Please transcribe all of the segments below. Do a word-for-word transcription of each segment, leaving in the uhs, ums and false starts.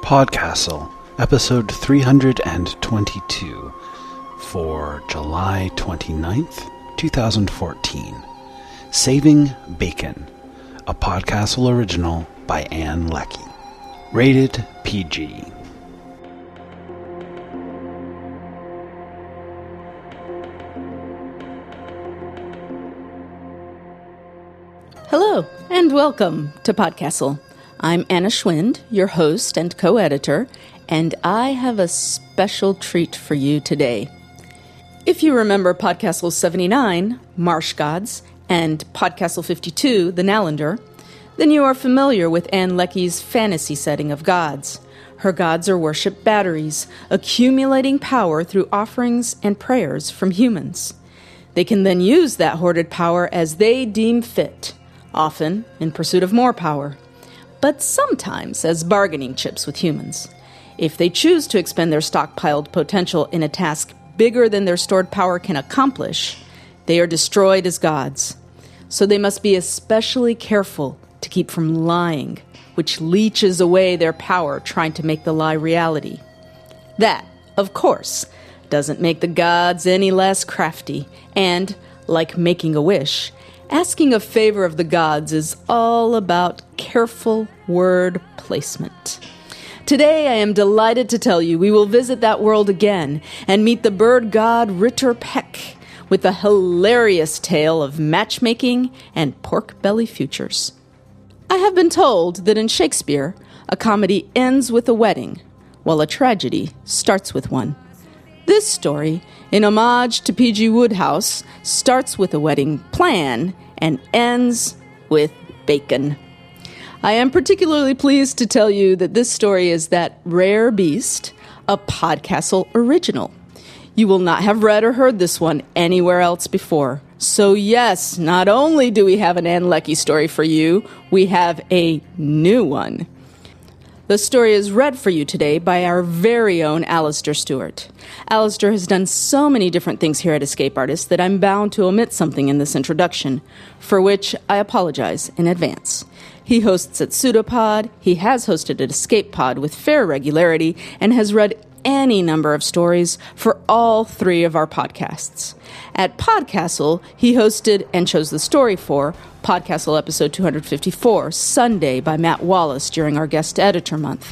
Podcastle, episode three hundred twenty-two, for July twenty-ninth, twenty fourteen. Saving Bacon, a Podcastle original by Ann Leckie. Rated P G. Hello, and welcome to Podcastle. I'm Anna Schwind, your host and co-editor, and I have a special treat for you today. If you remember Podcastle seventy-nine, Marsh Gods, and Podcastle fifty-two, The Nalander, then you are familiar with Ann Leckie's fantasy setting of gods. Her gods are worshipped batteries, accumulating power through offerings and prayers from humans. They can then use that hoarded power as they deem fit, often in pursuit of more power, but sometimes as bargaining chips with humans. If they choose to expend their stockpiled potential in a task bigger than their stored power can accomplish, they are destroyed as gods. So they must be especially careful to keep from lying, which leeches away their power trying to make the lie reality. That, of course, doesn't make the gods any less crafty, and, like making a wish, asking a favor of the gods is all about careful word placement. Today I am delighted to tell you we will visit that world again and meet the bird god Ritter Peck with a hilarious tale of matchmaking and pork belly futures. I have been told that in Shakespeare, a comedy ends with a wedding, while a tragedy starts with one. This story, in homage to P G Wodehouse, starts with a wedding plan and ends with bacon. I am particularly pleased to tell you that this story is that rare beast, a Podcastle original. You will not have read or heard this one anywhere else before. So yes, not only do we have an Ann Leckie story for you, we have a new one. The story is read for you today by our very own Alistair Stewart. Alistair has done so many different things here at Escape Artists that I'm bound to omit something in this introduction, for which I apologize in advance. He hosts at Pseudopod, he has hosted at Escape Pod with fair regularity, and has read any number of stories for all three of our podcasts. At Podcastle, he hosted and chose the story for Podcastle episode two hundred fifty-four, Sunday by Matt Wallace during our guest editor month.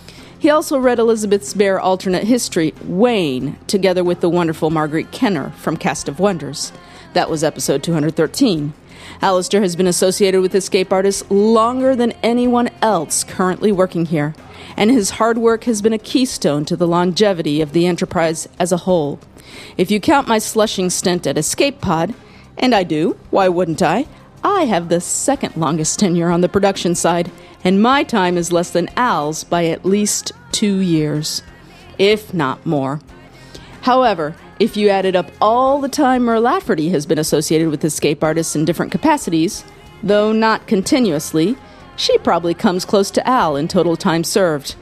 He also read Elizabeth Spare alternate history, Wayne, together with the wonderful Marguerite Kenner from Cast of Wonders. That was episode two hundred thirteen. Alistair has been associated with Escape Artists longer than anyone else currently working here, and his hard work has been a keystone to the longevity of the enterprise as a whole. If you count my slushing stint at Escape Pod, and I do, why wouldn't I? I have the second longest tenure on the production side, and my time is less than Al's by at least two years, if not more. However, if you added up all the time Mer Lafferty has been associated with Escape Artists in different capacities, though not continuously, she probably comes close to Al in total time served.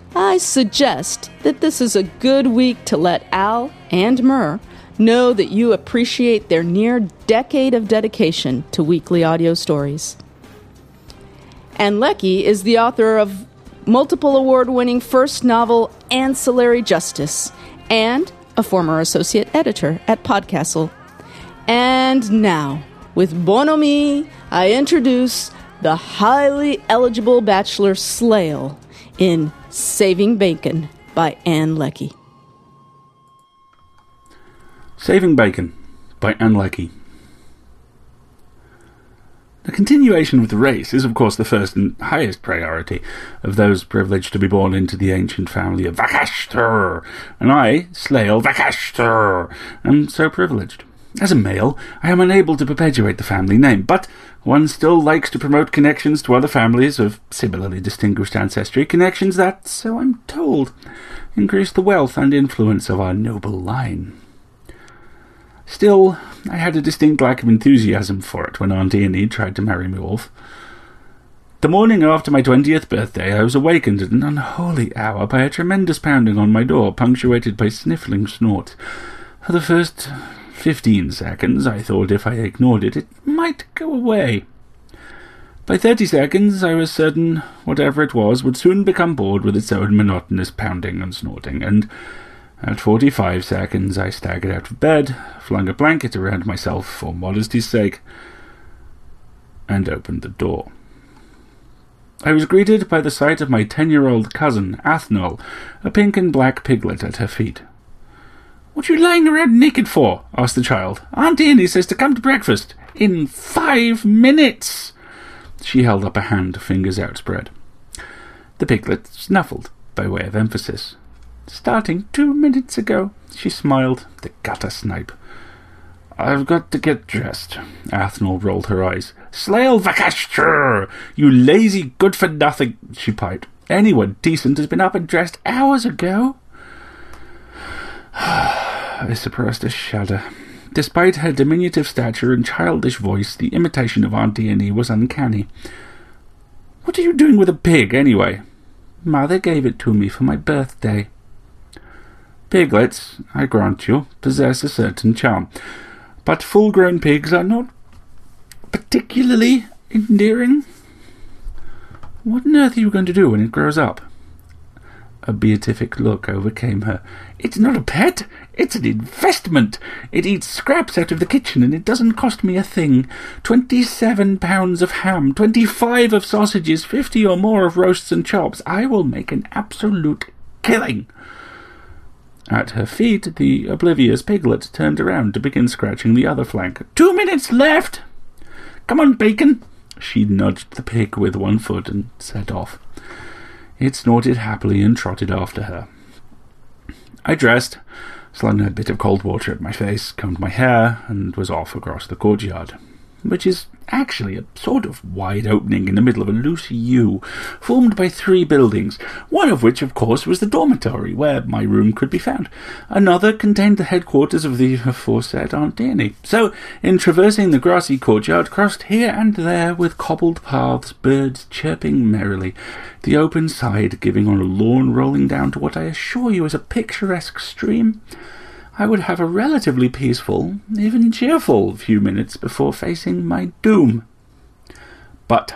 I suggest that this is a good week to let Al and Mer know that you appreciate their near decade of dedication to weekly audio stories. Ann Leckie is the author of multiple award-winning first novel Ancillary Justice and a former associate editor at Podcastle. And now, with bonhomie, I introduce the highly eligible bachelor Slayle in Saving Bacon by Ann Leckie. Saving Bacon by Ann Leckie. The continuation of the race is, of course, the first and highest priority of those privileged to be born into the ancient family of Vacashter, and I, Slayle Vacashter, am so privileged. As a male, I am unable to perpetuate the family name, but one still likes to promote connections to other families of similarly distinguished ancestry, connections that, so I'm told, increase the wealth and influence of our noble line. Still, I had a distinct lack of enthusiasm for it when Aunt Annie tried to marry me off. The morning after my twentieth birthday, I was awakened at an unholy hour by a tremendous pounding on my door, punctuated by sniffling snorts. For the first fifteen seconds, I thought if I ignored it, it might go away. By thirty seconds, I was certain whatever it was would soon become bored with its own monotonous pounding and snorting, and at forty-five seconds I staggered out of bed, flung a blanket around myself for modesty's sake, and opened the door. I was greeted by the sight of my ten-year-old cousin, Athnol, a pink and black piglet at her feet. "What are you lying around naked for?" asked the child. "Aunt Annie says to come to breakfast. In five minutes!" She held up a hand, fingers outspread. The piglet snuffled, by way of emphasis. "Starting two minutes ago," she smiled. The gutter snipe. "I've got to get dressed." Athnol rolled her eyes. "Slail Vakashtur! You lazy good-for-nothing," she piped. "Anyone decent has been up and dressed hours ago." I suppressed a shudder. Despite her diminutive stature and childish voice, the imitation of Aunt Annie was uncanny. "What are you doing with a pig, anyway?" "Mother gave it to me for my birthday." Piglets, I grant you, possess a certain charm, but full-grown pigs are not particularly endearing. "What on earth are you going to do when it grows up?" A beatific look overcame her. "It's not a pet, it's an investment. It eats scraps out of the kitchen, and it doesn't cost me a thing. Twenty-seven pounds of ham, twenty-five of sausages, fifty or more of roasts and chops. I will make an absolute killing." At her feet, the oblivious piglet turned around to begin scratching the other flank. "Two minutes left! Come on, Bacon!" She nudged the pig with one foot and set off. It snorted happily and trotted after her. I dressed, slung a bit of cold water at my face, combed my hair, and was off across the courtyard, which is actually a sort of wide opening in the middle of a loose U, formed by three buildings, one of which, of course, was the dormitory, where my room could be found. Another contained the headquarters of the aforesaid Aunt Annie. So, in traversing the grassy courtyard, crossed here and there with cobbled paths, birds chirping merrily, the open side giving on a lawn rolling down to what I assure you is a picturesque stream, I would have a relatively peaceful, even cheerful, few minutes before facing my doom. But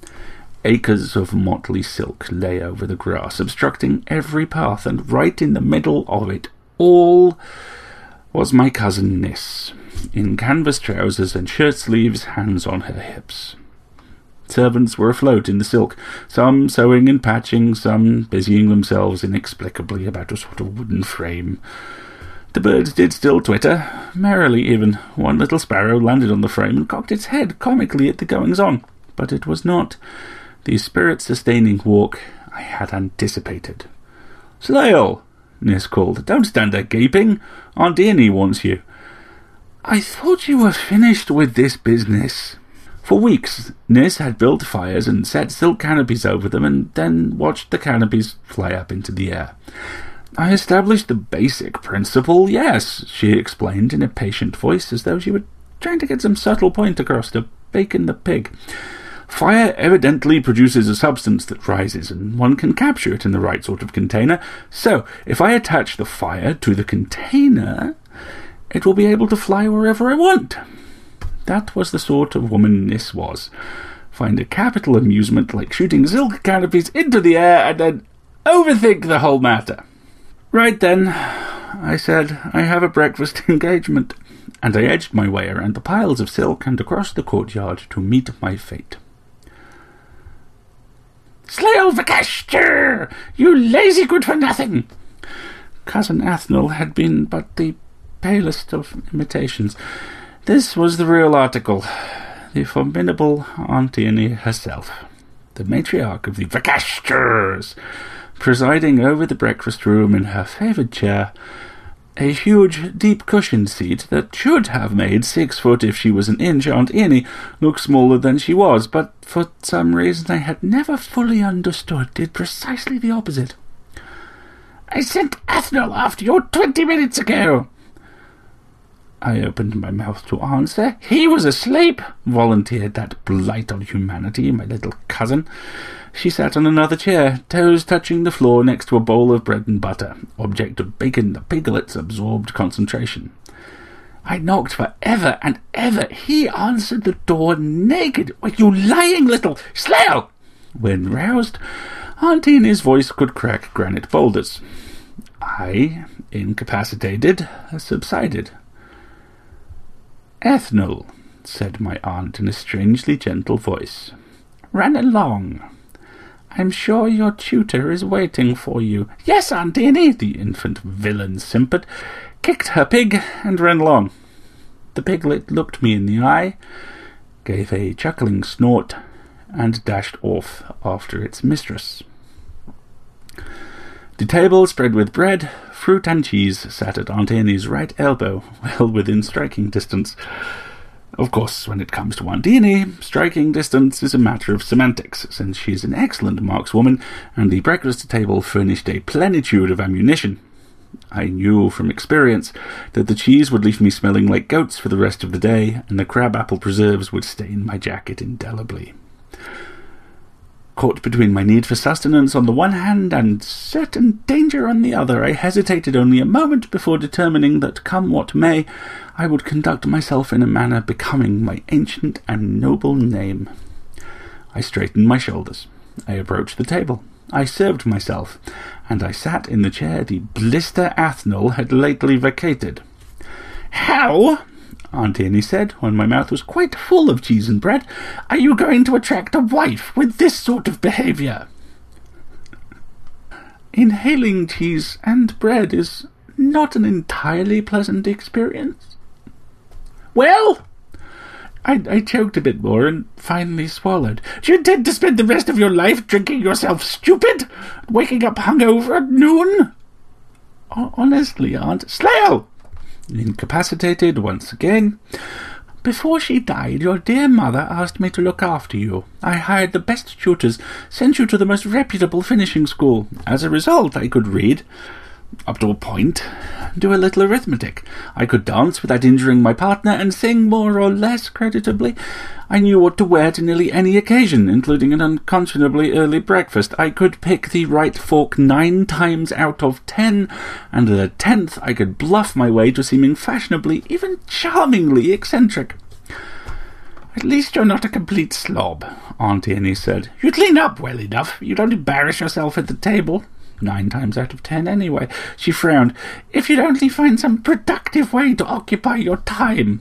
acres of motley silk lay over the grass, obstructing every path, and right in the middle of it all was my cousin Nis, in canvas trousers and shirt-sleeves, hands on her hips. Servants were afloat in the silk, some sewing and patching, some busying themselves inexplicably about a sort of wooden frame. The birds did still twitter, merrily even. One little sparrow landed on the frame and cocked its head comically at the goings-on, but it was not the spirit-sustaining walk I had anticipated. "Slail!" Nis called. "Don't stand there gaping. Aunt Annie wants you." "I thought you were finished with this business." For weeks, Nis had built fires and set silk canopies over them, and then watched the canopies fly up into the air. "I established the basic principle, yes," she explained in a patient voice, as though she were trying to get some subtle point across to Bacon the pig. "Fire evidently produces a substance that rises, and one can capture it in the right sort of container. So, if I attach the fire to the container, it will be able to fly wherever I want." That was the sort of woman Nis was. Find a capital amusement like shooting silk canopies into the air and then overthink the whole matter. "Right then," I said, "I have a breakfast engagement," and I edged my way around the piles of silk and across the courtyard to meet my fate. "Slail Vakashtur! You lazy good-for-nothing!" Cousin Athnol had been but the palest of imitations. This was the real article, the formidable Aunt Annie herself, the matriarch of the Vakashturs, presiding over the breakfast room in her favoured chair, a huge, deep-cushioned seat that should have made six foot if she was an inch Aunt Annie look smaller than she was, but for some reason I had never fully understood did precisely the opposite. "I sent Athnol after you twenty minutes ago." I opened my mouth to answer. "He was asleep," volunteered that blight on humanity, my little cousin. She sat on another chair, toes touching the floor next to a bowl of bread and butter, object of Bacon the piglet's absorbed concentration. I knocked for ever and ever. He answered the door naked. "Were you lying, little slayer?" When roused, Auntie in his voice could crack granite boulders. I, incapacitated, subsided. "Ethel," said my aunt in a strangely gentle voice, "run along. I'm sure your tutor is waiting for you." "Yes, Aunt Annie," the infant villain simpered, kicked her pig, and ran along. The piglet looked me in the eye, gave a chuckling snort, and dashed off after its mistress. The table, spread with bread, fruit and cheese, sat at Aunt Annie's right elbow, well within striking distance. Of course, when it comes to Aunt Annie, striking distance is a matter of semantics, since she is an excellent markswoman, and the breakfast table furnished a plenitude of ammunition. I knew from experience that the cheese would leave me smelling like goats for the rest of the day, and the crab-apple preserves would stain my jacket indelibly. Caught between my need for sustenance on the one hand and certain danger on the other, I hesitated only a moment before determining that, come what may, I would conduct myself in a manner becoming my ancient and noble name. I straightened my shoulders. I approached the table. I served myself, and I sat in the chair the blister Athnal had lately vacated. "How," Aunt Annie said, when my mouth was quite full of cheese and bread, "are you going to attract a wife with this sort of behaviour?" "Inhaling cheese and bread is not an entirely pleasant experience." "Well?" I, I choked a bit more and finally swallowed. "Do you intend to spend the rest of your life drinking yourself stupid, waking up hungover at noon?" "Honestly, Aunt..." "Slail!" Incapacitated once again. "Before she died, your dear mother asked me to look after you. I hired the best tutors, sent you to the most reputable finishing school. As a result, I could read, up to a point, do a little arithmetic. I could dance without injuring my partner, and sing more or less creditably. I knew what to wear to nearly any occasion, including an unconscionably early breakfast. I could pick the right fork nine times out of ten, and at the tenth I could bluff my way to seeming fashionably, even charmingly eccentric." "At least you're not a complete slob," Aunt Annie said. "You clean up well enough. You don't embarrass yourself at the table. Nine times out of ten, anyway." She frowned. "If you'd only find some productive way to occupy your time."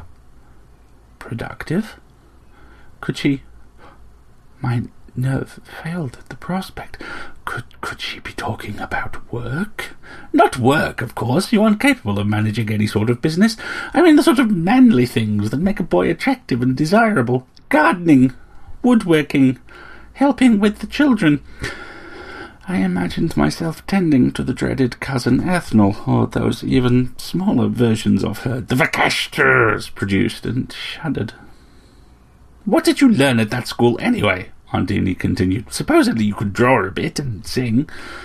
Productive? Could she... My nerve failed at the prospect. Could could she be talking about work? "Not work, of course. You aren't capable of managing any sort of business. I mean the sort of manly things that make a boy attractive and desirable. Gardening, woodworking, helping with the children." I imagined myself tending to the dreaded cousin Ethel, or those even smaller versions of her the Vakashters produced, and shuddered. "What did you learn at that school, anyway?" Aunt Annie continued. "Supposedly you could draw a bit and sing."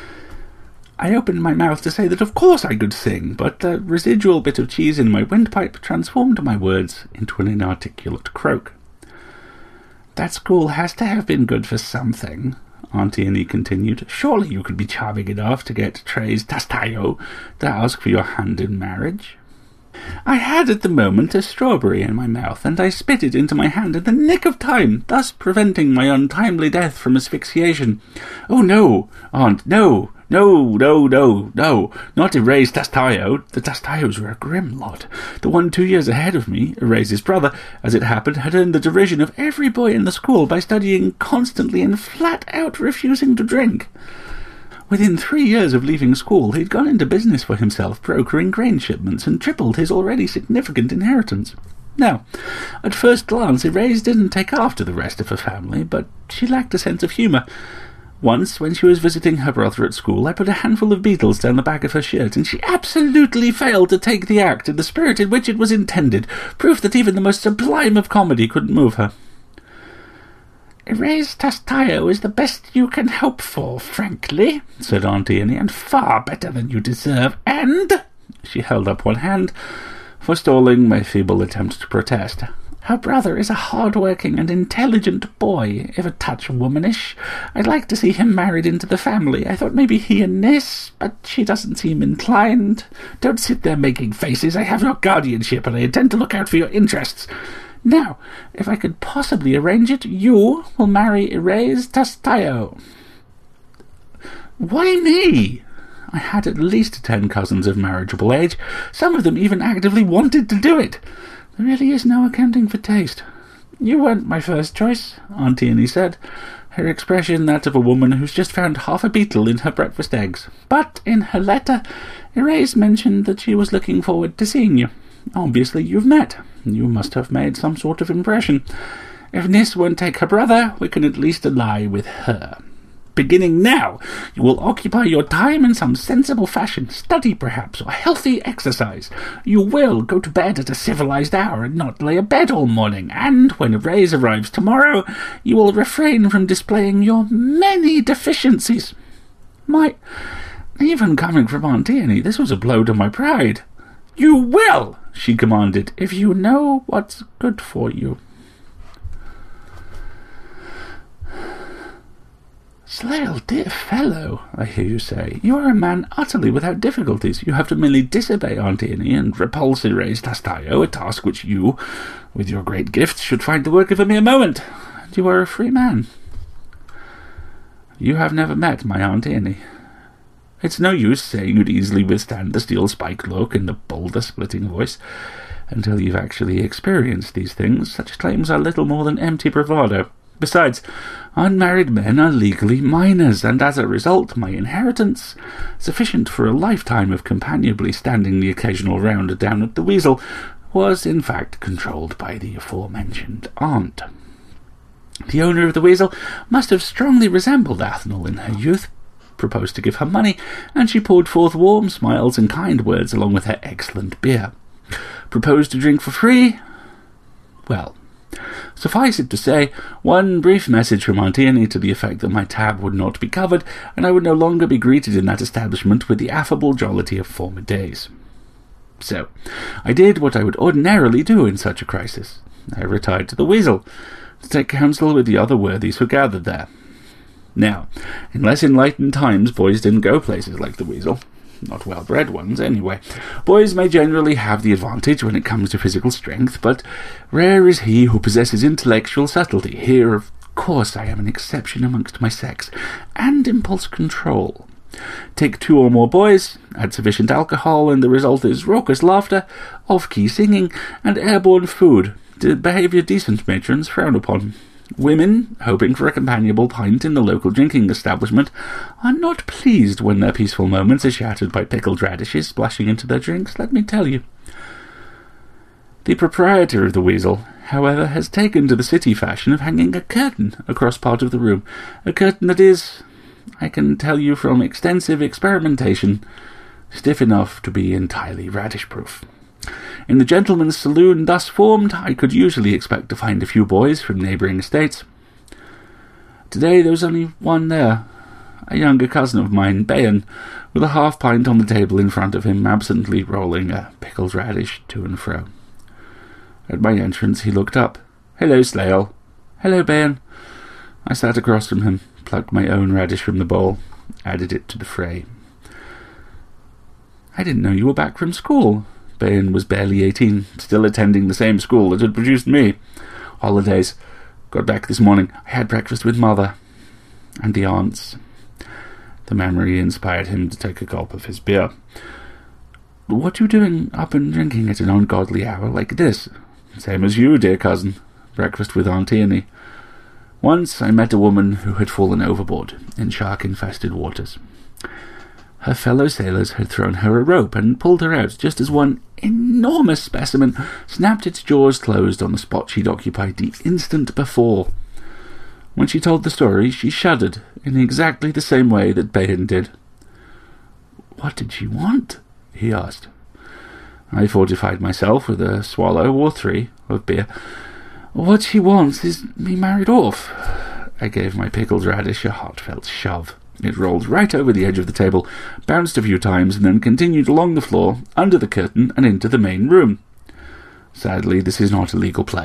I opened my mouth to say that of course I could sing, but the residual bit of cheese in my windpipe transformed my words into an inarticulate croak. "That school has to have been good for something," Aunt Annie continued. "Surely you could be charming enough to get Trey's Tastayo to ask for your hand in marriage." I had at the moment a strawberry in my mouth, and I spit it into my hand in the nick of time, thus preventing my untimely death from asphyxiation. "Oh, no, Aunt, no, no, no, no, no, not Erase Tastayo. The Tastayos were a grim lot. The one two years ahead of me, Erase's brother, as it happened, had earned the derision of every boy in the school by studying constantly and flat-out refusing to drink. Within three years of leaving school, he'd gone into business for himself, brokering grain shipments, and tripled his already significant inheritance. Now, at first glance, Erase didn't take after the rest of her family, but she lacked a sense of humour. Once, when she was visiting her brother at school, I put a handful of beetles down the back of her shirt, and she absolutely failed to take the act in the spirit in which it was intended, proof that even the most sublime of comedy couldn't move her. "Erase Tastayo is the best you can hope for, frankly," said Aunt Annie, "and far better than you deserve, and—" She held up one hand, forestalling my feeble attempt to protest. Her brother is a hard-working and intelligent boy, if a touch womanish. I'd like to see him married into the family. I thought maybe he and Nis, but she doesn't seem inclined. Don't sit there making faces. I have your guardianship, and I intend to look out for your interests. Now, if I could possibly arrange it, you will marry Erase Tastayo. Why me? I had at least ten cousins of marriageable age. Some of them even actively wanted to do it. There really is no accounting for taste. You weren't my first choice, Auntie Annie said, her expression that of a woman who's just found half a beetle in her breakfast eggs. But in her letter, Erase mentioned that she was looking forward to seeing you. Obviously you've met. You must have made some sort of impression. If Nis won't take her brother, we can at least ally with her. Beginning now, you will occupy your time in some sensible fashion, study perhaps, or healthy exercise. You will go to bed at a civilized hour and not lay abed all morning, and when Erase arrives tomorrow, you will refrain from displaying your many deficiencies. My, even coming from Auntie Annie, this was a blow to my pride. You will, she commanded, if you know what's good for you. Slayle, dear fellow, I hear you say, you are a man utterly without difficulties. You have to merely disobey Auntie Annie and repulse Erase Tastayo, a task which you, with your great gifts, should find the work of a mere moment. And you are a free man. You have never met my Auntie Annie. It's no use saying you'd easily withstand the steel-spiked look and the boulder-splitting voice. Until you've actually experienced these things, such claims are little more than empty bravado. Besides, unmarried men are legally minors, and as a result my inheritance, sufficient for a lifetime of companionably standing the occasional round down at the Weasel, was in fact controlled by the aforementioned aunt. The owner of the Weasel must have strongly resembled Athnal in her youth, proposed to give her money, and she poured forth warm smiles and kind words along with her excellent beer. Proposed to drink for free? Well, suffice it to say, one brief message from Auntie Annie to the effect that my tab would not be covered, and I would no longer be greeted in that establishment with the affable jollity of former days. So, I did what I would ordinarily do in such a crisis. I retired to the Weasel, to take counsel with the other worthies who gathered there. Now, in less enlightened times, boys didn't go places like the Weasel. Not well-bred ones, anyway. Boys may generally have the advantage when it comes to physical strength, but rare is he who possesses intellectual subtlety. Here, of course, I am an exception amongst my sex, and impulse control. Take two or more boys, add sufficient alcohol, and the result is raucous laughter, off-key singing, and airborne food. The behaviour decent matrons frown upon. Women, hoping for a companionable pint in the local drinking establishment, are not pleased when their peaceful moments are shattered by pickled radishes splashing into their drinks, let me tell you. The proprietor of the Weasel, however, has taken to the city fashion of hanging a curtain across part of the room, a curtain that is, I can tell you from extensive experimentation, stiff enough to be entirely radish-proof. In the gentleman's saloon thus formed, I could usually expect to find a few boys from neighbouring estates. Today there was only one there, a younger cousin of mine, Bayan, with a half-pint on the table in front of him, absently rolling a pickled radish to and fro. At my entrance he looked up. "Hello, Slayle." "Hello, Bayan." I sat across from him, plucked my own radish from the bowl, added it to the fray. "I didn't know you were back from school." Bayan was barely eighteen, still attending the same school that had produced me. "Holidays. Got back this morning. I had breakfast with Mother. And the aunts." The memory inspired him to take a gulp of his beer. "What are you doing up and drinking at an ungodly hour like this?" "Same as you, dear cousin. Breakfast with Auntie Annie. Once I met a woman who had fallen overboard in shark-infested waters. Her fellow sailors had thrown her a rope and pulled her out just as one enormous specimen snapped its jaws closed on the spot she'd occupied the instant before. When she told the story, she shuddered in exactly the same way that Bayan did. "What did she want?" he asked. I fortified myself with a swallow or three of beer. "What she wants is me married off." I gave my pickled radish a heartfelt shove. It rolled right over the edge of the table, bounced a few times, and then continued along the floor, under the curtain, and into the main room. Sadly, this is not a legal play.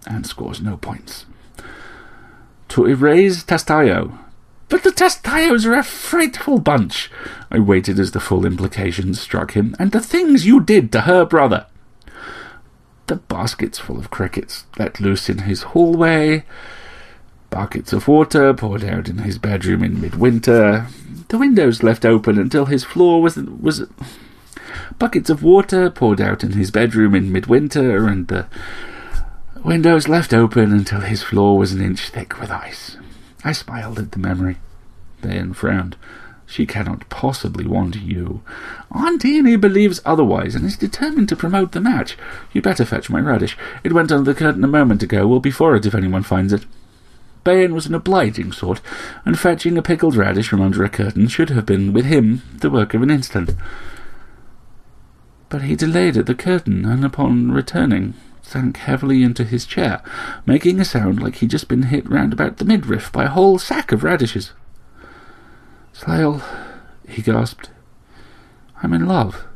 and scores no points. To erase Tastayo. But the Tastayos are a frightful bunch. I waited as the full implications struck him. And the things you did to her brother. The baskets full of crickets let loose in his hallway. Buckets of water poured out in his bedroom in midwinter. The windows left open until his floor was... was Buckets of water poured out in his bedroom in midwinter, and the windows left open until his floor was an inch thick with ice. I smiled at the memory. Bayan frowned. She cannot possibly want you. Aunt Annie believes otherwise, and is determined to promote the match. You'd better fetch my radish. It went under the curtain a moment ago. We'll be for it if anyone finds it. Bayan was an obliging sort, and fetching a pickled radish from under a curtain should have been, with him, the work of an instant. But he delayed at the curtain, and upon returning, sank heavily into his chair, making a sound like he'd just been hit round about the midriff by a whole sack of radishes. "Slayle," he gasped, "I'm in love."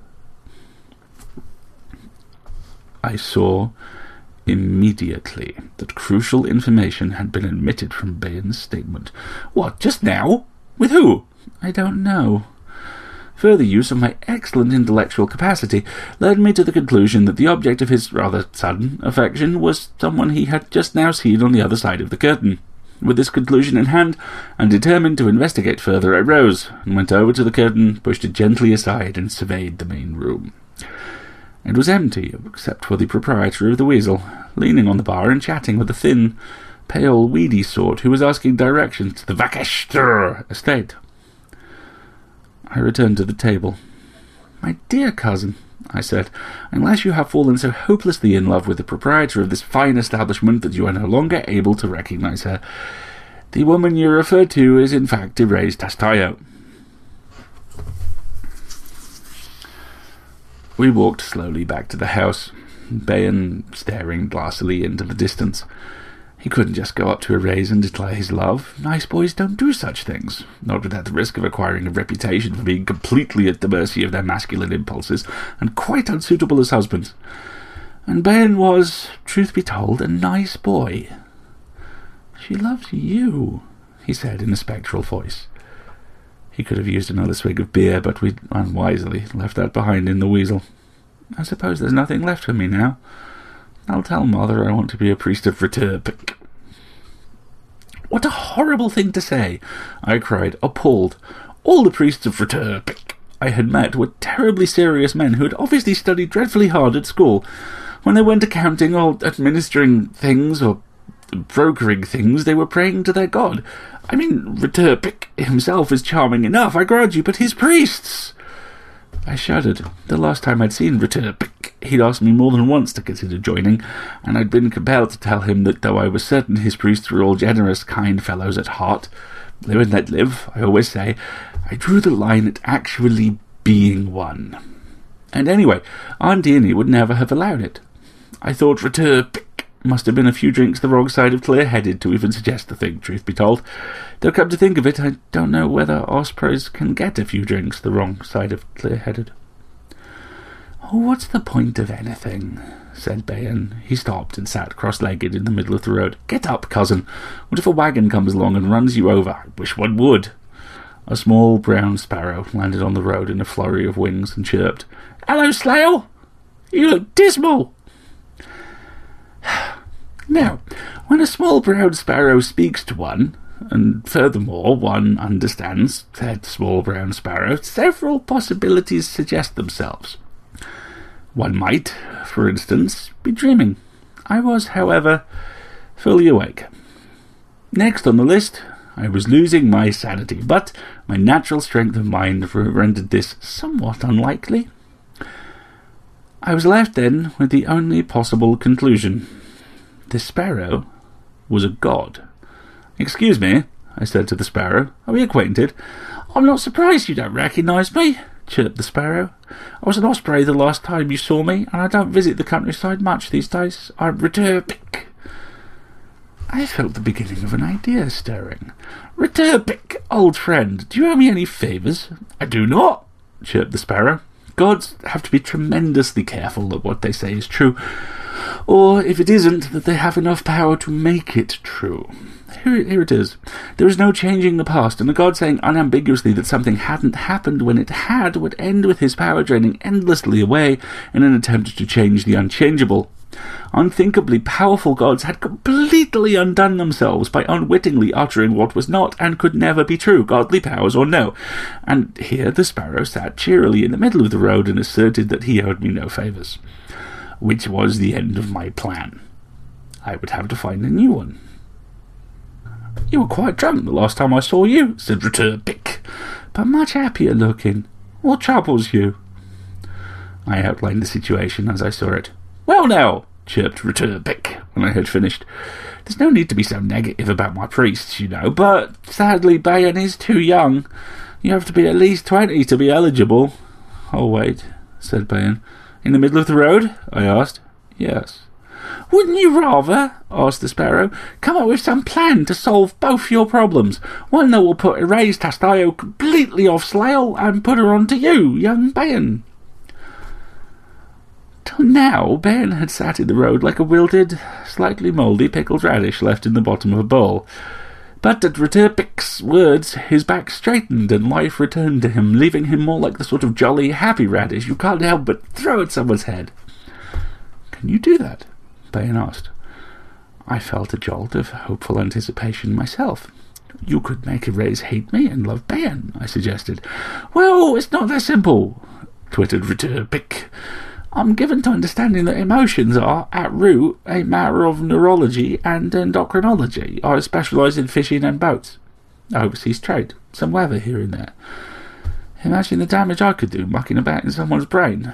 I saw immediately that crucial information had been omitted from Bayan's statement. "What, just now? With who?" "I don't know." Further use of my excellent intellectual capacity led me to the conclusion that the object of his rather sudden affection was someone he had just now seen on the other side of the curtain. With this conclusion in hand, and determined to investigate further, I rose and went over to the curtain, pushed it gently aside, and surveyed the main room. It was empty, except for the proprietor of the Weasel, leaning on the bar and chatting with a thin, pale, weedy sort who was asking directions to the Vakashtur estate. I returned to the table. "My dear cousin," I said, "unless you have fallen so hopelessly in love with the proprietor of this fine establishment that you are no longer able to recognize her, the woman you refer to is in fact Erase Tastayo." We walked slowly back to the house, Bayan staring glassily into the distance. He couldn't just go up to Erase and declare his love. Nice boys don't do such things, not without the risk of acquiring a reputation for being completely at the mercy of their masculine impulses, and quite unsuitable as husbands. And Bayan was, truth be told, a nice boy. "She loves you," he said in a spectral voice. He could have used another swig of beer, but we'd unwisely left that behind in the Weasel. I suppose there's nothing left for me now. I'll tell Mother I want to be a priest of Returpic. "What a horrible thing to say!" I cried, appalled. All the priests of Returpic I had met were terribly serious men who had obviously studied dreadfully hard at school. When they weren't accounting or administering things or brokering things, they were praying to their god. I mean, Returpic himself is charming enough, I grant you, but his priests... I shuddered. The last time I'd seen Returpic, he'd asked me more than once to consider joining, and I'd been compelled to tell him that though I was certain his priests were all generous, kind fellows at heart, live and let live, I always say, I drew the line at actually being one. And anyway, Aunt Annie would never have allowed it. I thought Returpic must have been a few drinks the wrong side of clear-headed to even suggest the thing, truth be told. Though come to think of it, I don't know whether ospreys can get a few drinks the wrong side of clear-headed. "Oh, what's the point of anything?" said Bayan. He stopped and sat cross-legged in the middle of the road. "Get up, cousin. What if a wagon comes along and runs you over? I wish one would." A small brown sparrow landed on the road in a flurry of wings and chirped. "Hello, Slayle! You look dismal." Now, when a small brown sparrow speaks to one, and furthermore one understands, said small brown sparrow, several possibilities suggest themselves. One might, for instance, be dreaming. I was, however, fully awake. Next on the list, I was losing my sanity, but my natural strength of mind rendered this somewhat unlikely. I was left then with the only possible conclusion. The sparrow was a god. "Excuse me," I said to the sparrow. "Are we acquainted?" "I'm not surprised you don't recognise me," chirped the sparrow. "I was an osprey the last time you saw me, and I don't visit the countryside much these days. I'm Returpic." I felt the beginning of an idea stirring. "Returpic, old friend, do you owe me any favours?" "I do not," chirped the sparrow. Gods have to be tremendously careful that what they say is true, or if it isn't, that they have enough power to make it true. Here, here it is. There is no changing the past, and a god saying unambiguously that something hadn't happened when it had would end with his power draining endlessly away in an attempt to change the unchangeable. Unthinkably powerful gods had completely undone themselves by unwittingly uttering what was not and could never be true, godly powers or no. And here the sparrow sat cheerily in the middle of the road and asserted that he owed me no favours. Which was the end of my plan. I would have to find a new one. "You were quite drunk the last time I saw you," said Returpic, "but much happier looking. What troubles you?" I outlined the situation as I saw it. "Well now," chirped Returpic when I had finished, "there's no need to be so negative about my priests, you know, but sadly Bayan is too young. You have to be at least twenty to be eligible." "Oh, wait," said Bayan. "In the middle of the road?" I asked. "Yes." "Wouldn't you rather," asked the sparrow, "come up with some plan to solve both your problems? One that will put Erase Tastayo completely off Slayle and put her on to you, young Bayan." Till now, Bayan had sat in the road like a wilted, slightly mouldy pickled radish left in the bottom of a bowl. But at Returpic's words, his back straightened and life returned to him, leaving him more like the sort of jolly, happy radish you can't help but throw at someone's head. "Can you do that?" Bayan asked. I felt a jolt of hopeful anticipation myself. "You could make Erase hate me and love Bayan," I suggested. "Well, it's not that simple," twittered Returpic. "I'm given to understanding that emotions are, at root, a matter of neurology and endocrinology. I specialise in fishing and boats. Overseas trade, some weather here and there. Imagine the damage I could do mucking about in someone's brain."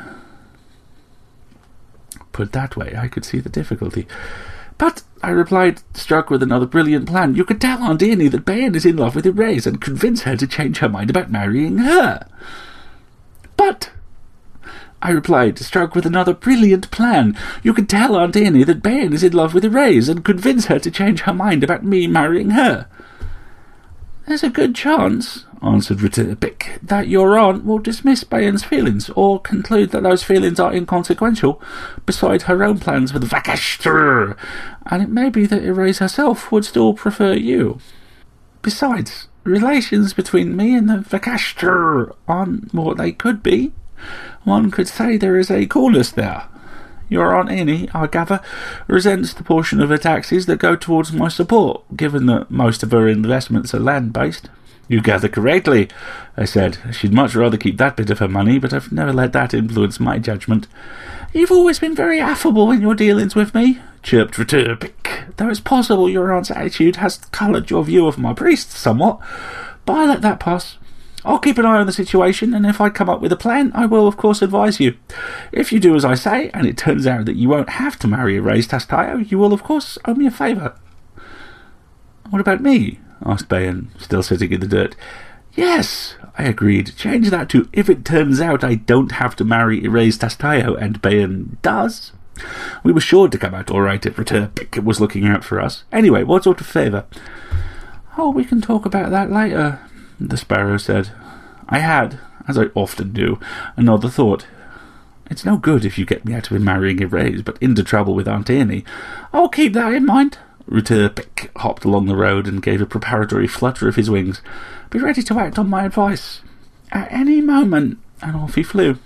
Put that way, I could see the difficulty. "But," I replied, struck with another brilliant plan, "you could tell Aunt Annie that Bayan is in love with Erase and convince her to change her mind about marrying her." "But," I replied, struck with another brilliant plan, "you could tell Aunt Annie that Bayan is in love with Erase and convince her to change her mind about me marrying her." "There's a good chance," answered Returpic, "that your aunt will dismiss Bayan's feelings, or conclude that those feelings are inconsequential, beside her own plans for the Vakashter, and it may be that Erase herself would still prefer you. Besides, relations between me and the Vakashter aren't what they could be. One could say there is a coolness there. Your Aunt Annie, I gather, resents the portion of her taxes that go towards my support, given that most of her investments are land-based." "You gather correctly," I said. "She'd much rather keep that bit of her money, but I've never let that influence my judgment." "You've always been very affable in your dealings with me," chirped Returpic, "though it's possible your aunt's attitude has coloured your view of my priests somewhat, but I let that pass. I'll keep an eye on the situation, and if I come up with a plan, I will, of course, advise you. If you do as I say, and it turns out that you won't have to marry Erase Tastayo, you will, of course, owe me a favour." "What about me?" asked Bayan, still sitting in the dirt. "Yes," I agreed. "Change that to, if it turns out I don't have to marry Erase Tastayo, and Bayan does." We were sure to come out all right if Returpic was looking out for us. "Anyway, what sort of favour?" "Oh, we can talk about that later," the sparrow said. I had, as I often do, another thought. It's no good if you get me out of him marrying Erase, but into trouble with Aunt Annie. "I'll keep that in mind." Returpic hopped along the road and gave a preparatory flutter of his wings. "Be ready to act on my advice at any moment," and off he flew.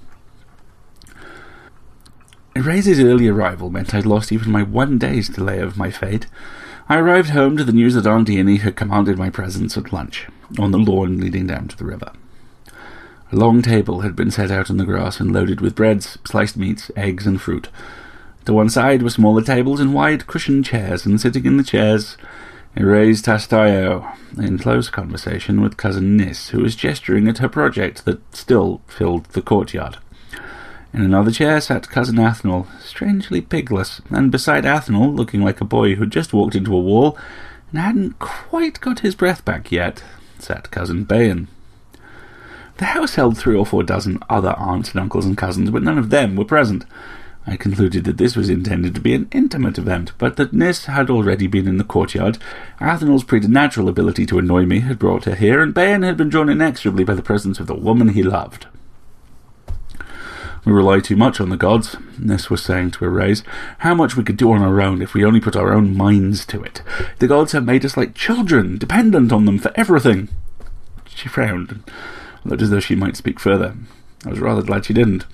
Erase's early arrival meant I'd lost even my one day's delay of my fate. I arrived home to the news that Aunt Annie had commanded my presence at lunch, on the lawn leading down to the river. A long table had been set out on the grass and loaded with breads, sliced meats, eggs, and fruit. To one side were smaller tables and wide cushioned chairs, and sitting in the chairs, Erase Tastayo, in close conversation with Cousin Nis, who was gesturing at her project that still filled the courtyard. In another chair sat Cousin Athnal, strangely pigless, and beside Athnal, looking like a boy who'd just walked into a wall and hadn't quite got his breath back yet, sat Cousin Bayan. The house held three or four dozen other aunts and uncles and cousins, but none of them were present. I concluded that this was intended to be an intimate event, but that Nis had already been in the courtyard. Athnal's preternatural ability to annoy me had brought her here, and Bayan had been drawn inexorably by the presence of the woman he loved. We rely too much on the gods, Nis was saying to Erase. How much we could do on our own if we only put our own minds to it. The gods have made us like children, dependent on them for everything. She frowned and looked as though she might speak further. I was rather glad she didn't.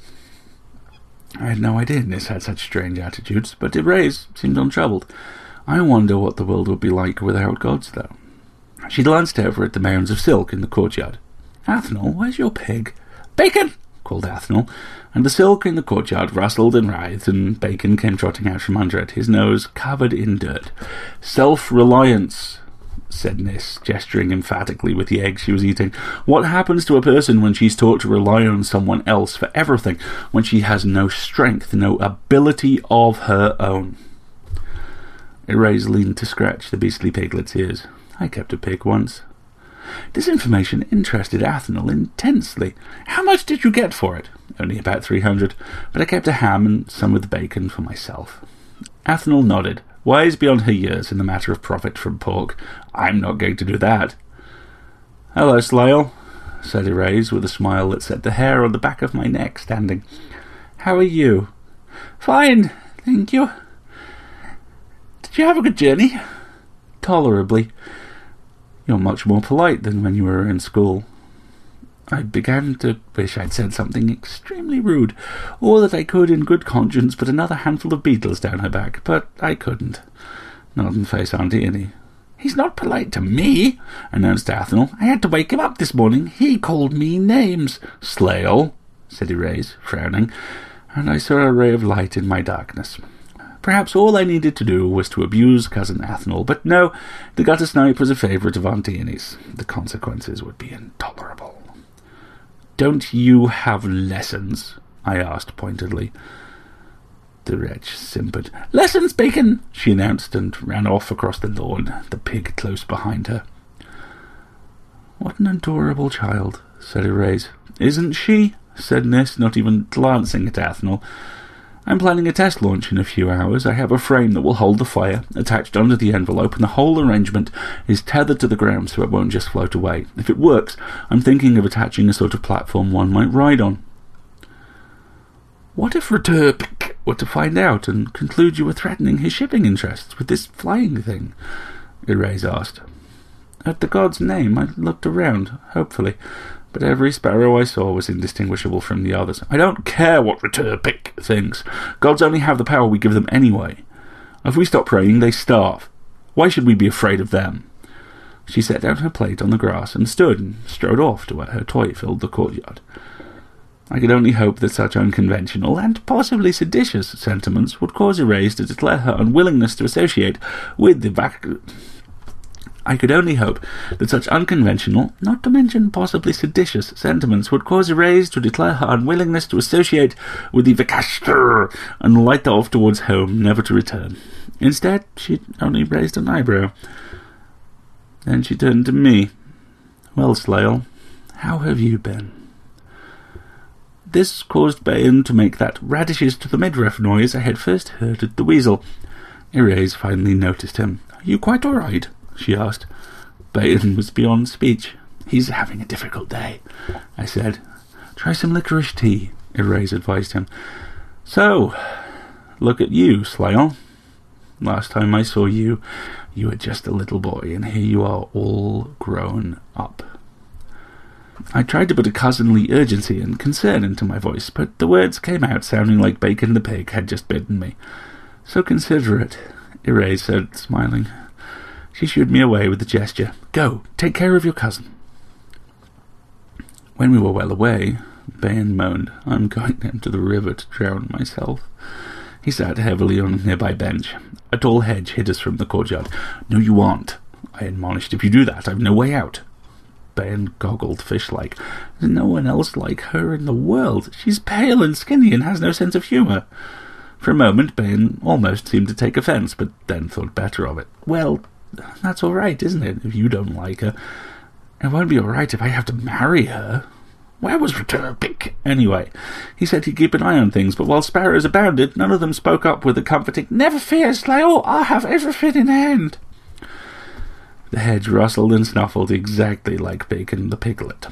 I had no idea Nis had such strange attitudes, but Erase seemed untroubled. I wonder what the world would be like without gods, though. She glanced over at the mounds of silk in the courtyard. Athnal, where's your pig? Bacon! Called Athnal, and the silk in the courtyard rustled and writhed, and Bacon came trotting out from under it, his nose covered in dirt. Self-reliance, said Nis, gesturing emphatically with the egg she was eating. What happens to a person when she's taught to rely on someone else for everything, when she has no strength, no ability of her own? Erase leaned to scratch the beastly piglet's ears. I kept a pig once. This information interested Athnal intensely. How much did you get for it? Only about three hundred, but I kept a ham and some of the bacon for myself. Athnal nodded, wise beyond her years in the matter of profit from pork. I'm not going to do that. Hello, Slael, said Erase with a smile that set the hair on the back of my neck standing. How are you? Fine, thank you. Did you have a good journey? Tolerably. You're much more polite than when you were in school. I began to wish I'd said something extremely rude, or that I could in good conscience put another handful of beetles down her back, but I couldn't. Not and face Auntie Annie. He's not polite to me, announced Athnal. I had to wake him up this morning. He called me names. Slael, said Erase, frowning, and I saw a ray of light in my darkness. Perhaps all I needed to do was to abuse Cousin Athnal, but no, the gutter snipe was a favourite of Auntie Annie's. The consequences would be intolerable. Don't you have lessons? I asked pointedly. The wretch simpered. Lessons, Bacon, she announced, and ran off across the lawn, the pig close behind her. What an adorable child, said Erase. Isn't she? Said Nis, not even glancing at Athnal. I'm planning a test launch in a few hours. I have a frame that will hold the fire, attached under the envelope, and the whole arrangement is tethered to the ground so it won't just float away. If it works, I'm thinking of attaching a sort of platform one might ride on. What if Returpic were to find out and conclude you were threatening his shipping interests with this flying thing? Erase asked. At the god's name, I looked around, hopefully, but every sparrow I saw was indistinguishable from the others. I don't care what Returpic thinks. Gods only have the power we give them anyway. If we stop praying, they starve. Why should we be afraid of them? She set down her plate on the grass and stood and strode off to where her toy filled the courtyard. I could only hope that such unconventional and possibly seditious sentiments would cause Erase to declare her unwillingness to associate with the vac... I could only hope that such unconventional, not to mention possibly seditious, sentiments would cause Erase to declare her unwillingness to associate with the Vakashter and light off towards home, never to return. Instead, she only raised an eyebrow. Then she turned to me. Well, Slael, how have you been? This caused Bayan to make that radishes to the midriff noise I had first heard at the weasel. Erase finally noticed him. Are you quite all right? She asked. Bayan was beyond speech. He's having a difficult day, I said. Try some licorice tea, Erase advised him. So, look at you, Slael. Last time I saw you, you were just a little boy, and here you are all grown up. I tried to put a cousinly urgency and concern into my voice, but the words came out sounding like Bacon the pig had just bitten me. So considerate, Erase said, smiling. She shooed me away with a gesture. Go, take care of your cousin. When we were well away, Bayan moaned, I'm going down to the river to drown myself. He sat heavily on a nearby bench. A tall hedge hid us from the courtyard. No, you aren't, I admonished. If you do that, I've no way out. Bayan goggled fish-like. There's no one else like her in the world. She's pale and skinny and has no sense of humour. For a moment, Bayan almost seemed to take offence, but then thought better of it. Well, that's all right, isn't it, if you don't like her? It won't be all right if I have to marry her. Where was Returpic, anyway? He said he'd keep an eye on things, but while sparrows abounded, none of them spoke up with a comforting, Never fear, Slael, I'll have everything in hand. The hedge rustled and snuffled exactly like Bacon the piglet.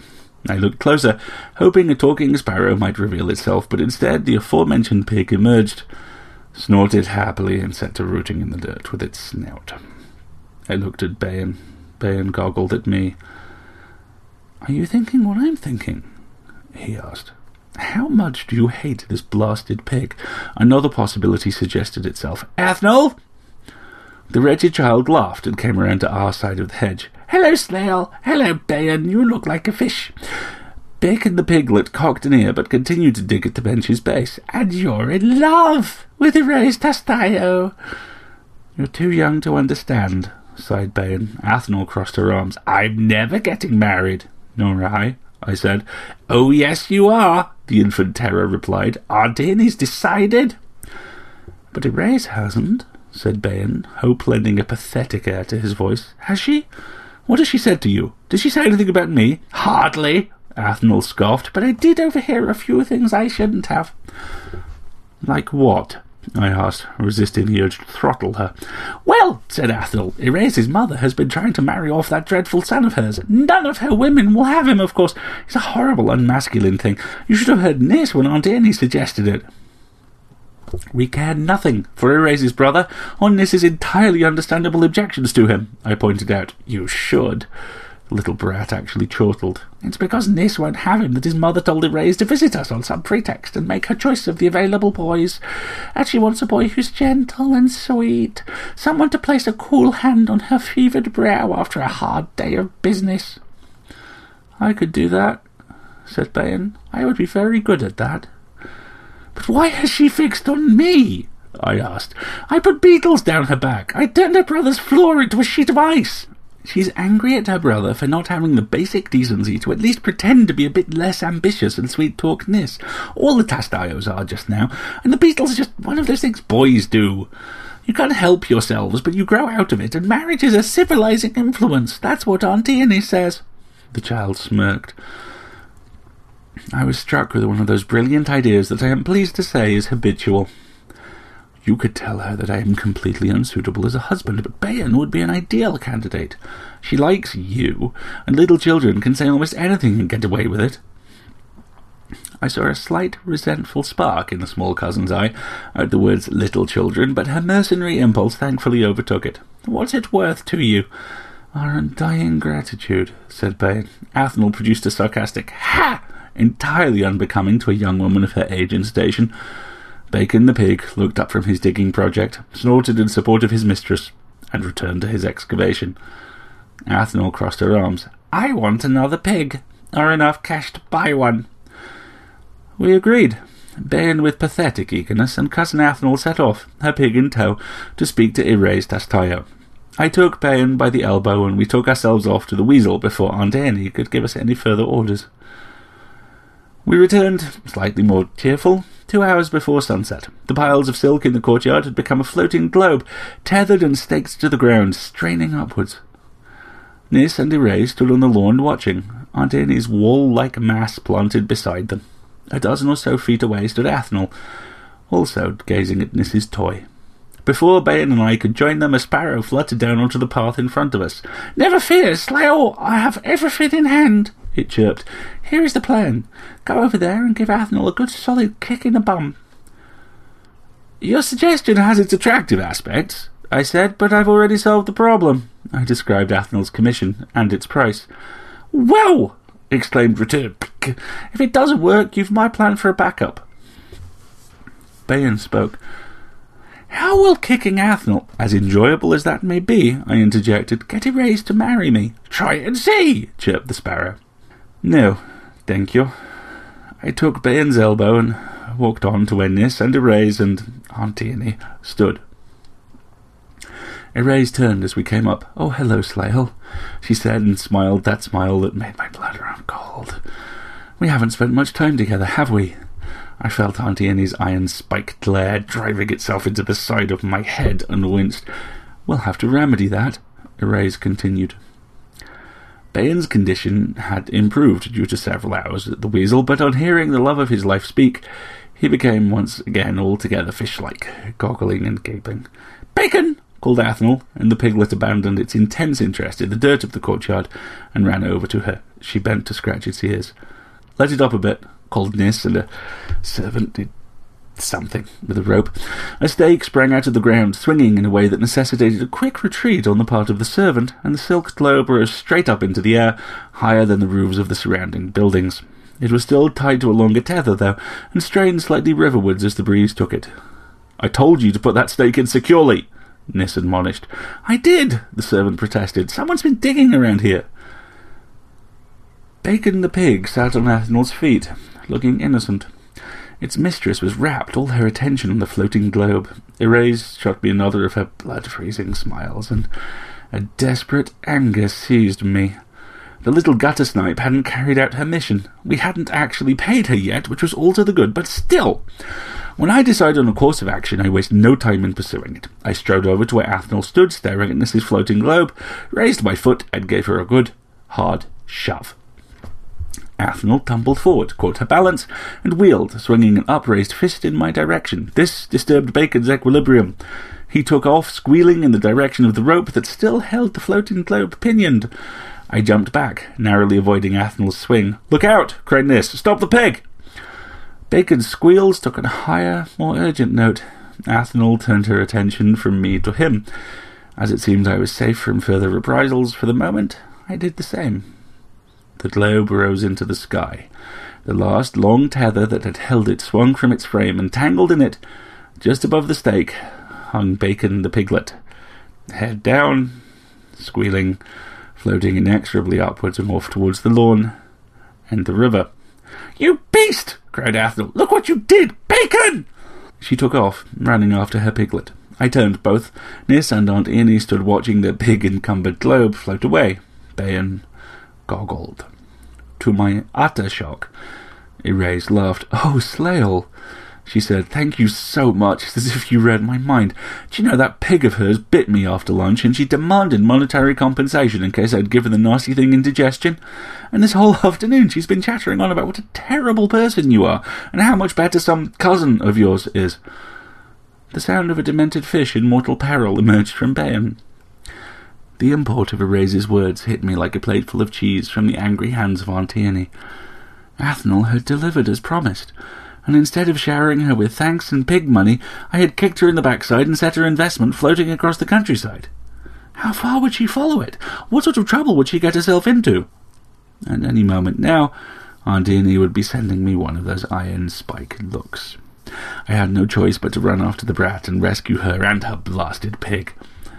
I looked closer, hoping a talking sparrow might reveal itself, but instead the aforementioned pig emerged, snorted happily, and set to rooting in the dirt with its snout. I looked at Bayan. Bayan goggled at me. "Are you thinking what I'm thinking?" he asked. "How much do you hate this blasted pig?" Another possibility suggested itself. "Athnol!" The wretched child laughed and came around to our side of the hedge. "Hello, Snail. Hello, Bayan. You look like a fish." Bacon the piglet cocked an ear, but continued to dig at the bench's base. "And you're in love with Erased Tastayo." "You're too young to understand," sighed Bayan. Athnol crossed her arms. "I'm never getting married." "Nor I," I said. "Oh, yes, you are," the infant terror replied. "Aunt Annie's decided." "But Erase hasn't," said Bayan, hope lending a pathetic air to his voice. "Has she? What has she said to you? Did she say anything about me?" "Hardly," Athnol scoffed, "but I did overhear a few things I shouldn't have." "Like what?" I asked, resisting the urge to throttle her. "Well," said Athnol, "Erase's mother has been trying to marry off that dreadful son of hers. None of her women will have him, of course. It's a horrible, unmasculine thing. You should have heard Nis when Aunt Annie suggested it." "We care nothing for Erase's brother, on Nis's entirely understandable objections to him," I pointed out. "You should." The little brat actually chortled. "It's because Nis won't have him that his mother told Erase to visit us on some pretext and make her choice of the available boys. And she wants a boy who's gentle and sweet, someone to place a cool hand on her fevered brow after a hard day of business." "I could do that," said Bayan. "I would be very good at that." "But why has she fixed on me?" I asked. "I put beetles down her back. I turned her brother's floor into a sheet of ice." "She's angry at her brother for not having the basic decency to at least pretend to be a bit less ambitious and sweet-talked Nis. All the Tastayos are just now, and the beetles are just one of those things boys do. You can't help yourselves, but you grow out of it, and marriage is a civilizing influence. That's what Aunt Annie says." The child smirked. I was struck with one of those brilliant ideas that I am pleased to say is habitual. "You could tell her that I am completely unsuitable as a husband, but Bayan would be an ideal candidate. She likes you, and little children can say almost anything and get away with it." I saw a slight resentful spark in the small cousin's eye at the words "little children," but her mercenary impulse thankfully overtook it. "What's it worth to you?" "Our undying gratitude," said Bayan. Athnol produced a sarcastic "Ha!" entirely unbecoming to a young woman of her age and station. Bacon the pig looked up from his digging project, snorted in support of his mistress, and returned to his excavation. Athnol crossed her arms. "I want another pig, or enough cash to buy one." We agreed, Bayan with pathetic eagerness, and Cousin Athnol set off, her pig in tow, to speak to Erased Tastayo. I took Bayan by the elbow, and we took ourselves off to the Weasel before Aunt Annie could give us any further orders. We returned, slightly more cheerful, two hours before sunset. The piles of silk in the courtyard had become a floating globe, tethered and staked to the ground, straining upwards. Nis and Erase stood on the lawn watching, Aunt Annie's wall-like mass planted beside them. A dozen or so feet away stood Athnol, also gazing at Nis's toy. Before Bayan and I could join them, a sparrow fluttered down onto the path in front of us. "Never fear, Slayo, I have everything in hand," it chirped. "Here is the plan. Go over there and give Athnol a good solid kick in the bum." "Your suggestion has its attractive aspects," I said, "but I've already solved the problem." I described Athnol's commission and its price. "Well," exclaimed Return, "if it doesn't work, you've my plan for a backup." Bayan spoke. "How will kicking Athnol, as enjoyable as that may be," I interjected, "get Erase to marry me?" "Try it and see," chirped the sparrow. "No, thank you." I took Bayan's elbow and walked on to where Nis and Erase and Aunt Annie stood. Erase turned as we came up. "Oh, hello, Slayle," she said, and smiled that smile that made my blood run cold. "We haven't spent much time together, have we?" I felt Aunt Annie's iron-spiked glare driving itself into the side of my head and winced. "We'll have to remedy that," Erase continued. Bayan's condition had improved due to several hours at the Weasel, but on hearing the love of his life speak, he became once again altogether fish-like, goggling and gaping. "Bacon!" called Athnal, and the piglet abandoned its intense interest in the dirt of the courtyard and ran over to her. She bent to scratch its ears. "Let it up a bit," called Nis, and a servant did something with a rope. A stake sprang out of the ground, swinging in a way that necessitated a quick retreat on the part of the servant, and the silk globe rose straight up into the air, higher than the roofs of the surrounding buildings. It was still tied to a longer tether, though, and strained slightly riverwards as the breeze took it. "I told you to put that stake in securely," Nis admonished. "I did," the servant protested. "Someone's been digging around here." Bacon the pig sat on Athnal's feet, looking innocent. Its mistress was rapt, all her attention on the floating globe. Erase shot me another of her blood-freezing smiles, and a desperate anger seized me. The little gutter snipe hadn't carried out her mission. We hadn't actually paid her yet, which was all to the good, but still. When I decided on a course of action, I wasted no time in pursuing it. I strode over to where Athnal stood, staring at Nis's floating globe, raised my foot, and gave her a good, hard shove. Athnal tumbled forward, caught her balance, and wheeled, swinging an upraised fist in my direction. This disturbed Bacon's equilibrium. He took off, squealing in the direction of the rope that still held the floating globe pinioned. I jumped back, narrowly avoiding Athnal's swing. "Look out!" cried Nis. "Stop the pig!" Bacon's squeals took a higher, more urgent note. Athnal turned her attention from me to him. As it seemed I was safe from further reprisals for the moment, I did the same. The globe rose into the sky. The last long tether that had held it swung from its frame, and tangled in it, just above the stake, hung Bacon the piglet. Head down, squealing, floating inexorably upwards and off towards the lawn and the river. "You beast!" cried Athnal. "Look what you did! Bacon!" She took off, running after her piglet. I turned. Both Nis and Aunt Annie stood watching the pig-encumbered globe float away. Bayan goggled. To my utter shock, Erase laughed. "Oh, Slayle," she said, "thank you so much. It's as if you read my mind. Do you know that pig of hers bit me after lunch, and she demanded monetary compensation in case I'd given the nasty thing indigestion? And this whole afternoon she's been chattering on about what a terrible person you are, and how much better some cousin of yours is." The sound of a demented fish in mortal peril emerged from Bayan. The import of Erase's words hit me like a plateful of cheese from the angry hands of Aunt Annie. Athnal had delivered as promised, and instead of showering her with thanks and pig money, I had kicked her in the backside and set her investment floating across the countryside. How far would she follow it? What sort of trouble would she get herself into? At any moment now, Aunt Annie would be sending me one of those iron-spiked looks. I had no choice but to run after the brat and rescue her and her blasted pig.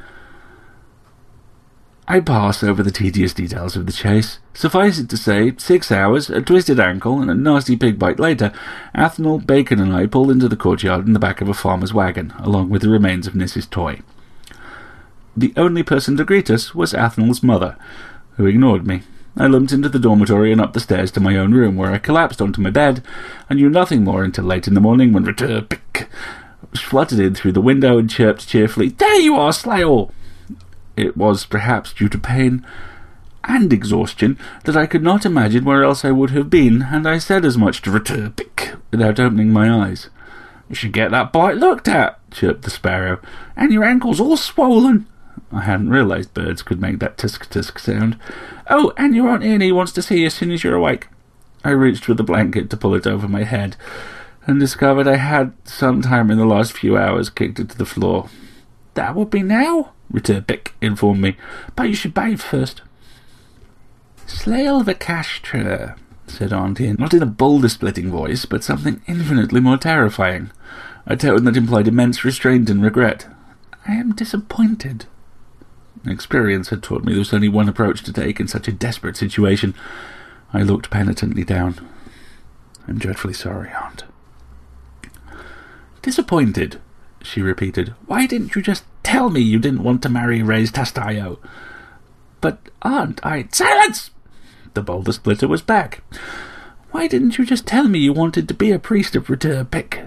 I pass over the tedious details of the chase. Suffice it to say, six hours, a twisted ankle, and a nasty pig bite later, Athnal, Bacon, and I pulled into the courtyard in the back of a farmer's wagon, along with the remains of Nis's toy. The only person to greet us was Athnal's mother, who ignored me. I limped into the dormitory and up the stairs to my own room, where I collapsed onto my bed, and knew nothing more until late in the morning when Returpic fluttered in through the window and chirped cheerfully, "There you are, Slayle!" It was perhaps due to pain and exhaustion that I could not imagine where else I would have been, and I said as much to Returpic without opening my eyes. "You should get that bite looked at," chirped the sparrow, "and your ankle's all swollen." I hadn't realised birds could make that tisk-tisk sound. "Oh, and your Aunt Annie wants to see you as soon as you're awake." I reached for the blanket to pull it over my head, and discovered I had, sometime in the last few hours, kicked it to the floor. "That would be now," Returpic informed me, "but you should bathe first." "Slayle Vakashtra," said Aunt Annie, not in a boulder-splitting voice, but something infinitely more terrifying, a tone that implied immense restraint and regret. "I am disappointed." Experience had taught me there was only one approach to take in such a desperate situation. I looked penitently down. "I'm dreadfully sorry, Aunt." "Disappointed," she repeated. "Why didn't you just tell me you didn't want to marry Erase Tastayo?" "But, Aunt, I—" "Silence!" The boulder splitter was back. "Why didn't you just tell me you wanted to be a priest of Returpic?"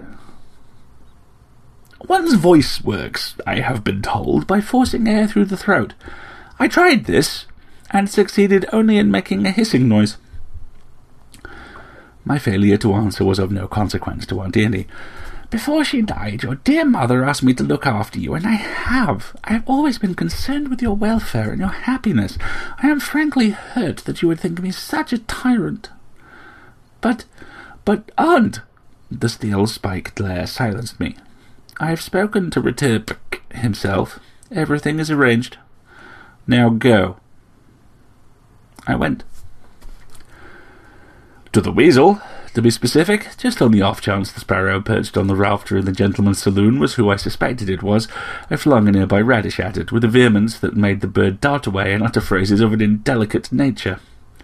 "One's voice works, I have been told, by forcing air through the throat. I tried this, and succeeded only in making a hissing noise." My failure to answer was of no consequence to Aunt Annie. Before she died, your dear mother asked me to look after you, and I have. I have always been concerned with your welfare and your happiness. I am frankly hurt that you would think me such a tyrant. But, but, aunt, the steel spiked glare silenced me. I have spoken to Rturpik himself. Everything is arranged. Now go. I went. To the Weasel, to be specific, just on the off chance the sparrow perched on the rafter in the gentleman's saloon was who I suspected it was, I flung a nearby radish at it with a vehemence that made the bird dart away and utter phrases of an indelicate nature.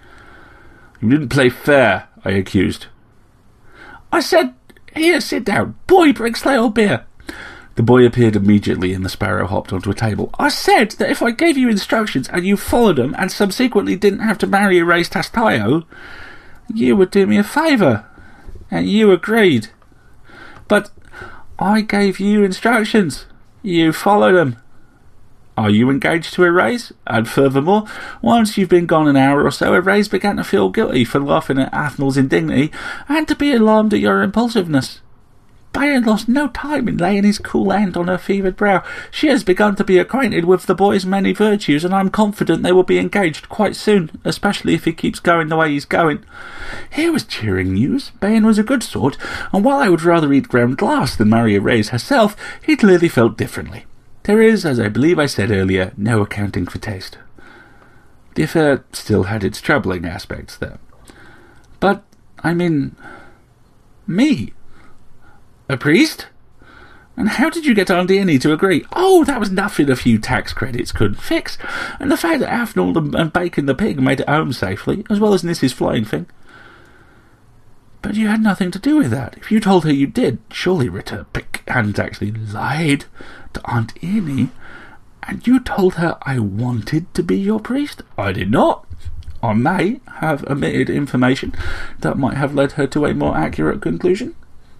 You didn't play fair, I accused. I said, here, sit down. Boy, bring stale beer. The boy appeared immediately and the sparrow hopped onto a table. I said that if I gave you instructions and you followed them and subsequently didn't have to marry Erase Tastayo, you would do me a favour, and you agreed. But I gave you instructions. You followed them. Are you engaged to Erase? And furthermore, once you've been gone an hour or so, Erase began to feel guilty for laughing at Athnal's indignity and to be alarmed at your impulsiveness. Bayan lost no time in laying his cool hand on her fevered brow. She has begun to be acquainted with the boy's many virtues, and I'm confident they will be engaged quite soon, especially if he keeps going the way he's going. Here was cheering news. Bayan was a good sort, and while I would rather eat ground glass than marry Erase herself, he clearly felt differently. There is, as I believe I said earlier, no accounting for taste. The affair still had its troubling aspects, though. But, I mean, me. A priest? And how did you get Aunt Annie to agree? Oh, that was nothing a few tax credits couldn't fix. And the fact that Athnal and Bacon the pig made it home safely, as well as Nissy's flying thing. But you had nothing to do with that. If you told her you did, surely Rturpik hadn't actually lied to Aunt Annie. And you told her I wanted to be your priest? I did not. I may have omitted information that might have led her to a more accurate conclusion.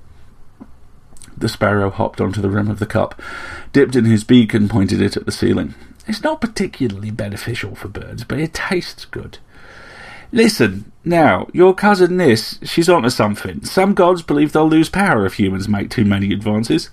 The sparrow hopped onto the rim of the cup, dipped in his beak and pointed it at the ceiling. It's not particularly beneficial for birds, but it tastes good. Listen, now, your cousin Nis, she's onto something. Some gods believe they'll lose power if humans make too many advances.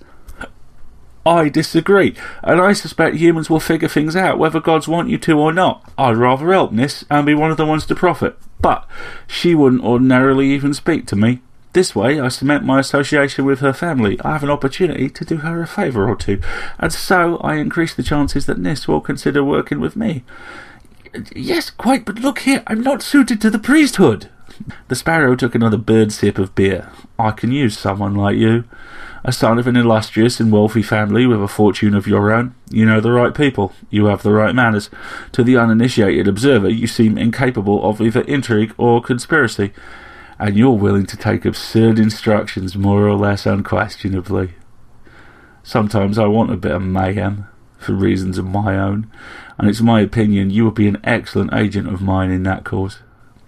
I disagree, and I suspect humans will figure things out whether gods want you to or not. I'd rather help Nis and be one of the ones to profit, but she wouldn't ordinarily even speak to me. This way, I cement my association with her family. I have an opportunity to do her a favour or two, and so I increase the chances that Nis will consider working with me. Yes, quite, but look here, I'm not suited to the priesthood. The sparrow took another bird sip of beer. I can use someone like you. A son of an illustrious and wealthy family with a fortune of your own. You know the right people. You have the right manners. To the uninitiated observer, you seem incapable of either intrigue or conspiracy. And you're willing to take absurd instructions more or less unquestionably. Sometimes I want a bit of mayhem, for reasons of my own, and it's my opinion you would be an excellent agent of mine in that cause.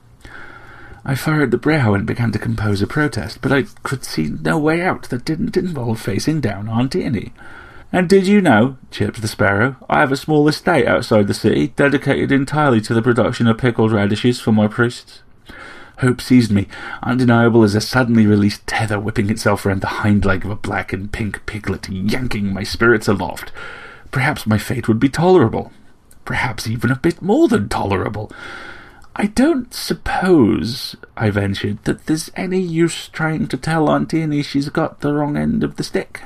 I furrowed the brow and began to compose a protest, but I could see no way out that didn't involve facing down Aunt Annie. And did you know, chirped the sparrow, I have a small estate outside the city, dedicated entirely to the production of pickled radishes for my priests? Hope seized me, undeniable as a suddenly released tether whipping itself round the hind leg of a black and pink piglet, yanking my spirits aloft. Perhaps my fate would be tolerable. Perhaps even a bit more than tolerable. I don't suppose, I ventured, that there's any use trying to tell Aunt Annie she's got the wrong end of the stick.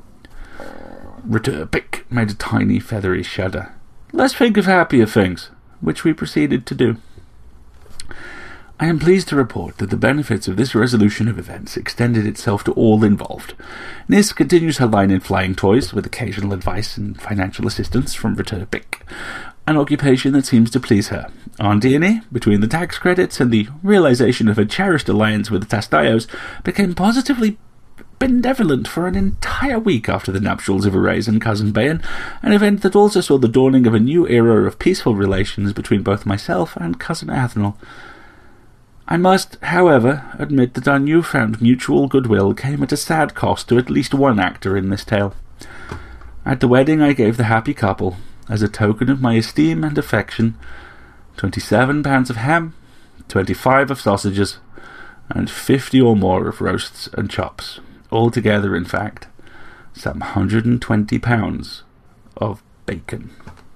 Rturpik made a tiny feathery shudder. Let's think of happier things, which we proceeded to do. I am pleased to report that the benefits of this resolution of events extended itself to all involved. Nis continues her line in flying toys, with occasional advice and financial assistance from Rturpik, an occupation that seems to please her. Aunt Annie, between the tax credits and the realization of a cherished alliance with the Tastayos, became positively benevolent for an entire week after the nuptials of Erase and Cousin Bayan, an event that also saw the dawning of a new era of peaceful relations between both myself and Cousin Athnal. I must, however, admit that our newfound mutual goodwill came at a sad cost to at least one actor in this tale. At the wedding I gave the happy couple, as a token of my esteem and affection, twenty-seven pounds of ham, twenty-five of sausages, and fifty or more of roasts and chops, Altogether, in fact, some one hundred twenty pounds of bacon.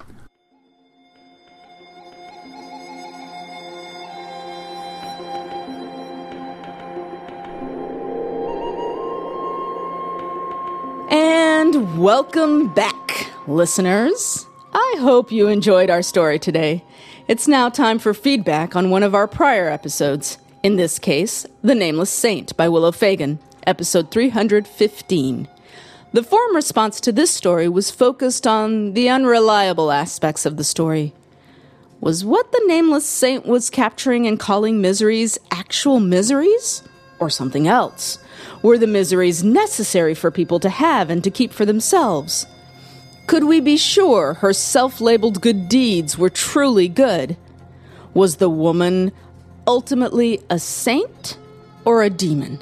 And welcome back, listeners. I hope you enjoyed our story today. It's now time for feedback on one of our prior episodes. In this case, The Nameless Saint by Willow Fagan, episode three hundred fifteen. The forum response to this story was focused on the unreliable aspects of the story. Was what the Nameless Saint was capturing and calling miseries actual miseries? Or something else? Were the miseries necessary for people to have and to keep for themselves? Could we be sure her self-labeled good deeds were truly good? Was the woman ultimately a saint or a demon?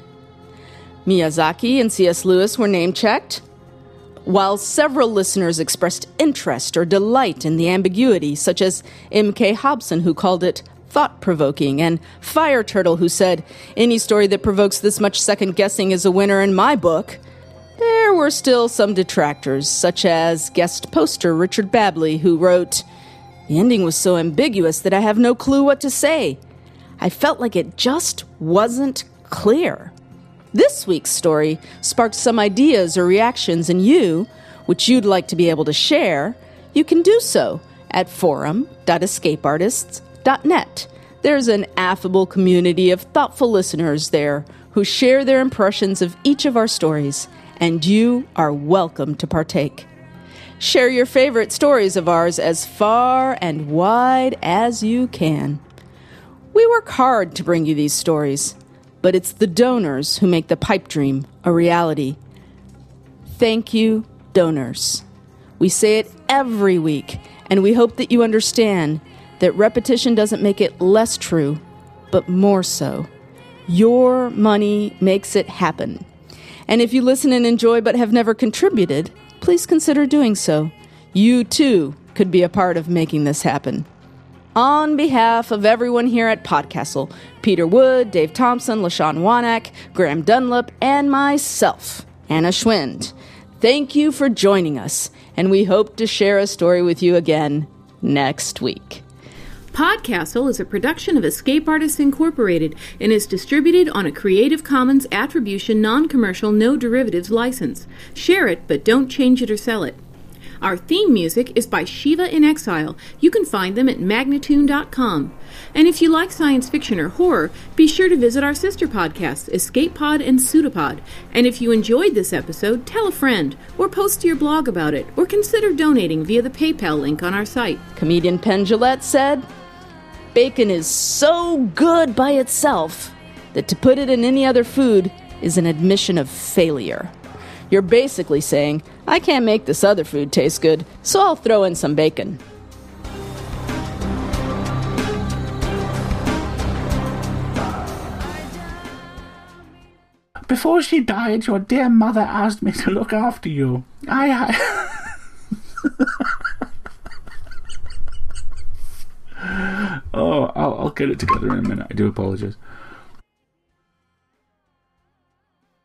Miyazaki and C S Lewis were name-checked, while several listeners expressed interest or delight in the ambiguity, such as M K Hobson, who called it thought-provoking, and Fire Turtle, who said, any story that provokes this much second-guessing is a winner in my book. There were still some detractors, such as guest poster Richard Babley, who wrote, the ending was so ambiguous that I have no clue what to say. I felt like it just wasn't clear. This week's story sparked some ideas or reactions, and you, which you'd like to be able to share, you can do so at forum dot escape artists dot net. There's an affable community of thoughtful listeners there who share their impressions of each of our stories, and you are welcome to partake. Share your favorite stories of ours as far and wide as you can. We work hard to bring you these stories, but it's the donors who make the pipe dream a reality. Thank you, donors. We say it every week, and we hope that you understand that repetition doesn't make it less true, but more so. Your money makes it happen. And if you listen and enjoy but have never contributed, please consider doing so. You, too, could be a part of making this happen. On behalf of everyone here at Podcastle, Peter Wood, Dave Thompson, LaShawn Wanak, Graham Dunlap, and myself, Anna Schwind, thank you for joining us, and we hope to share a story with you again next week. Podcastle is a production of Escape Artists Incorporated and is distributed on a Creative Commons Attribution Non-Commercial No Derivatives license. Share it, but don't change it or sell it. Our theme music is by Shiva in Exile. You can find them at magnatune dot com. And if you like science fiction or horror, be sure to visit our sister podcasts, Escape Pod and Pseudopod. And if you enjoyed this episode, tell a friend, or post to your blog about it, or consider donating via the PayPal link on our site. Comedian Penn Jillette said, bacon is so good by itself that to put it in any other food is an admission of failure. You're basically saying, I can't make this other food taste good, so I'll throw in some bacon. Before she died, your dear mother asked me to look after you. I... I... oh, I'll, I'll get it together in a minute. I do apologize.